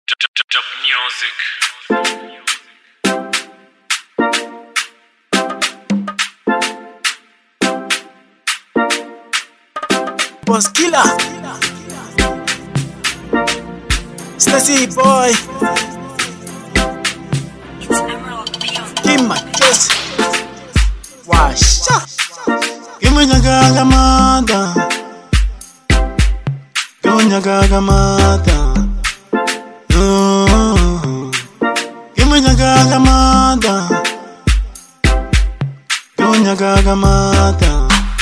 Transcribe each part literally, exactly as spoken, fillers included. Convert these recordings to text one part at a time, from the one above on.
Dub music. Boss Killer, Stacy boy, give my juice, washa, give me the gagamada, give me the gagamada, give me the gagamada, give me the gagamada.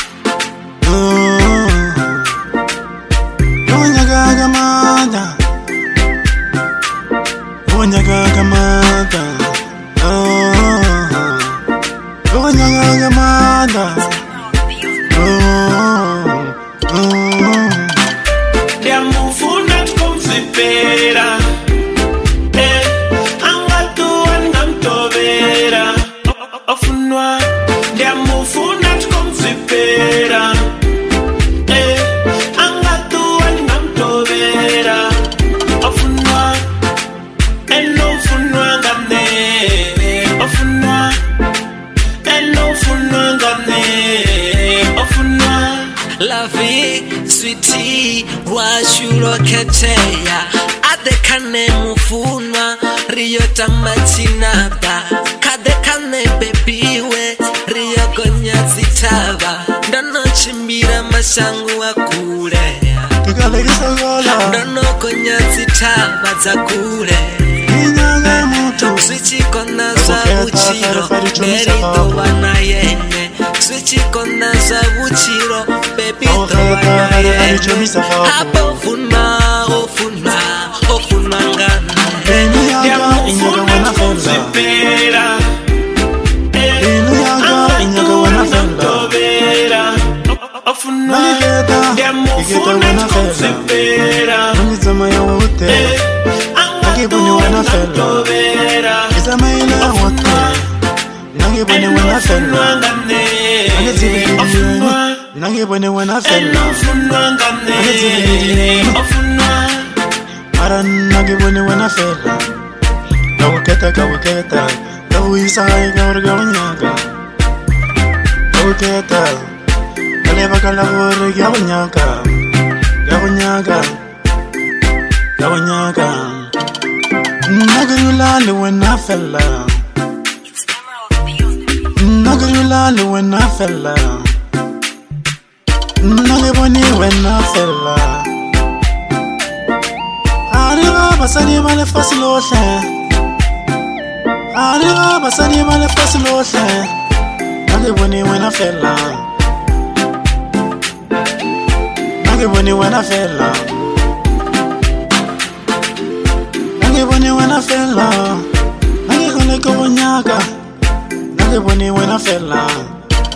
Gagamada, oh, Gagamada, oh, oh, Gagamada, oh, oh. Dia mufunat kumsipera, eh, angatu angamtovera, ofunwa. Dia mufunat kumsipera. La vie, sweetie, washuro keteya adekane mufunwa riyo tamachinaba kadekane bebiwe riyo gonya zitaba ndono chimbira mashangu wakule ndono gonya zitaba zakule Switchi kona za uchiro Merito wana yene Switchi kona za uchiro Baby to wana yene Hapo funma, ofunma, ofunma ngana Yaga inyaga wana fela Inu yaga inyaga wana fela Nagigeta, igeta wana fela Nagizama ya wote Nagibuni wana fela Izama ila wote Nagibuni wana fela Nagizibidi Nagibuni wana fela Nagizibidi Mara nagibuni wana fela Gawuketa gawuketa Gawisai gawur gawanyaga Gawuketa Kaleva kalabur gawanyaga Gawanyaga Gawanyaga Nagarulali when I fell out Nagarulali when I fell out Nagaboni when I fell out Arriba basani male fasiloshe Arriba basani male fasiloshe Nagaboni when I fell out Nagaboni when I fell out Nagibuni when I fell out Nagibuni kawanyaga Nagibuni when I fell out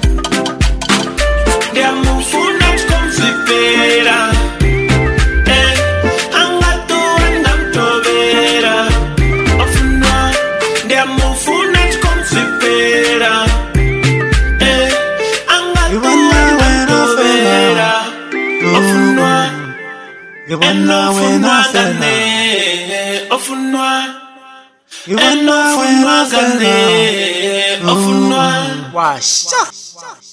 Dia mufunat kumsipera Eh, angatu angamtovera Ofunwa Dia mufunat kumsipera Eh, angatu angamtovera Ofunwa Gibana when I fell out Ofunwa Gibana when I fell out Ofunwa Washa